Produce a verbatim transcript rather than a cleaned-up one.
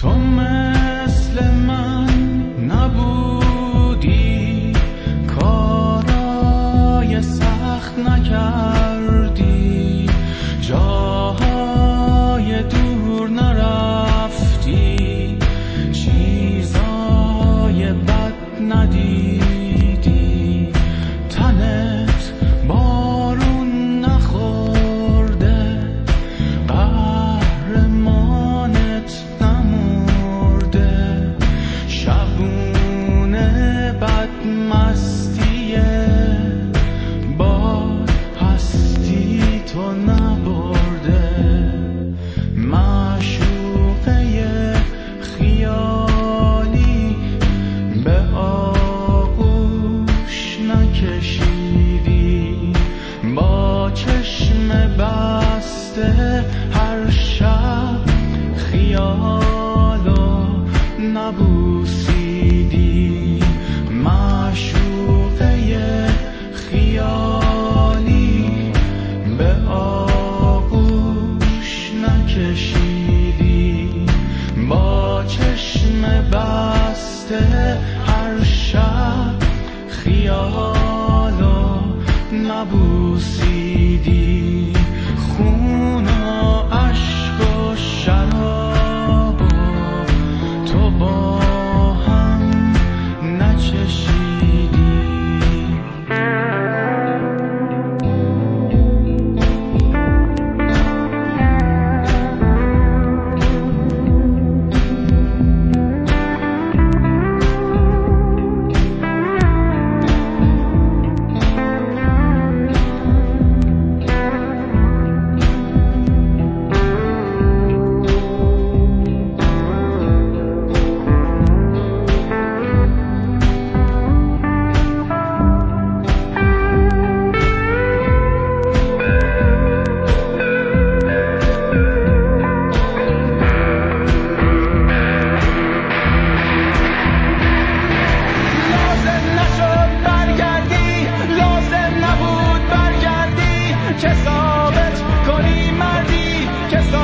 تو مثل من نبودی، کارای سخت نکردی، جاهای دور نرفتی، چیزای بد ندیدی، تنت بارون نخورده، قهرمانت نمرده، شبونه بد مستیه، باد هستی تو نبرده، معشوقه خیالی به آغوش نکشیدی، با چشم بسته هر شب خیالو نبوسیدی، معشوقه خیالی به آغوش نکشیدی، با چشم بسته هر شب خیالو نبوسیدی، خون و عشق و شراب و تو با هم نچشیدی. که ثابت کنی مردی، که